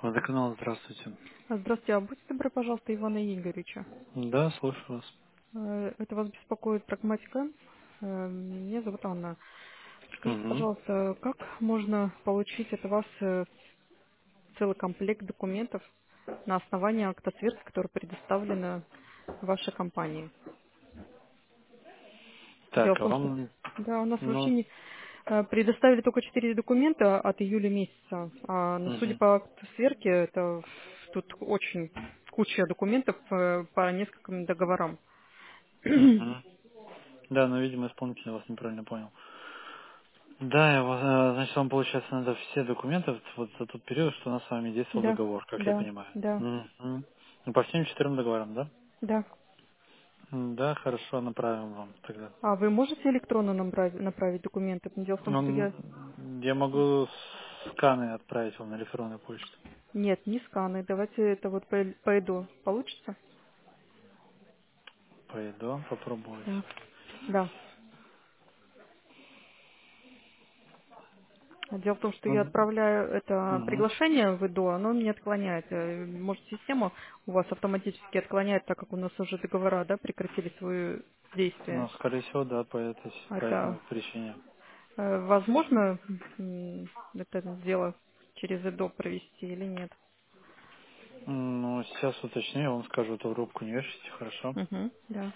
Водоканал, здравствуйте. Здравствуйте, а будьте добры, пожалуйста, Ивана Игоревича. Да, слушаю вас. Это вас беспокоит прагматика. Меня зовут Анна. Скажите, Угу. пожалуйста, как можно получить от вас целый комплект документов на основании акта сверки, который предоставлено вашей компании? Дело Так, в а том, что вам, да, у нас вообще ну, не предоставили только 4 документа от июля месяца. Но судя угу, по акту сверки, это тут очень куча документов по нескольким договорам. угу. Да, но, видимо, исполнитель вас неправильно понял. Да, значит, вам, получается, надо все документы вот за тот период, что у нас с вами действовал Да, договор, как я да, понимаю. да, Угу. Ну, по всем 4 договорам, да? да. Да, хорошо, направим вам тогда. А вы можете электронно направить документы? Дело в том, что Ну, я... я могу сканы отправить вам на электронную почту. Нет, не сканы. Давайте это вот по ЭДО. Получится? Пойду, Да. попробуйте. Да. Дело в том, что я Ну, отправляю это угу. приглашение в ЭДО, оно мне отклоняет. Может, система у вас автоматически отклоняет, так как у нас уже договора, да, прекратили свое действие. Ну, скорее всего, да, по Это этому причине. возможно это дело через ЭДО провести или нет? Ну, сейчас уточню, я вам скажу, то в рубку не вешайте, хорошо? Угу, да.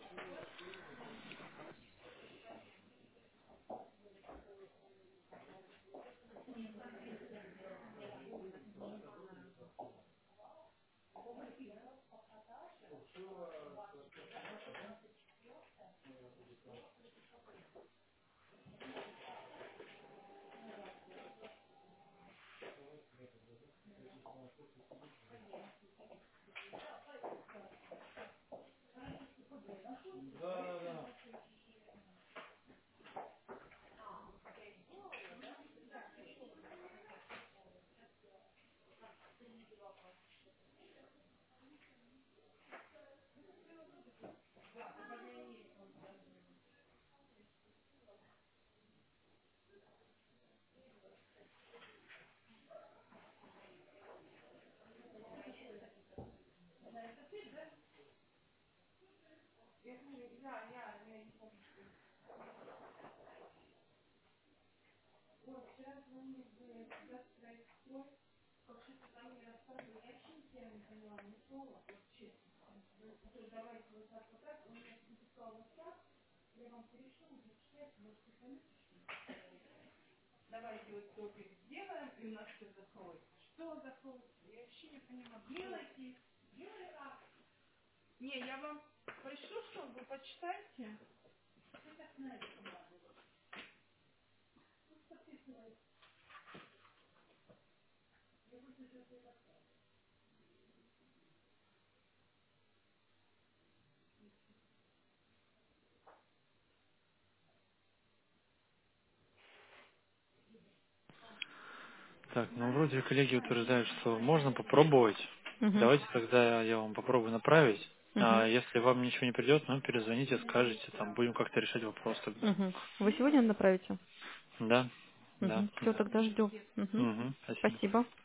Так, ну, вроде коллеги утверждают, что можно попробовать. Угу, Давайте тогда я вам попробую направить. угу. А если вам ничего не придет, ну, перезвоните, скажете, там, будем как-то решать вопрос тогда. Угу. Вы сегодня направите? Да, да. Угу. Все, тогда жду. Угу. Угу, спасибо. Спасибо.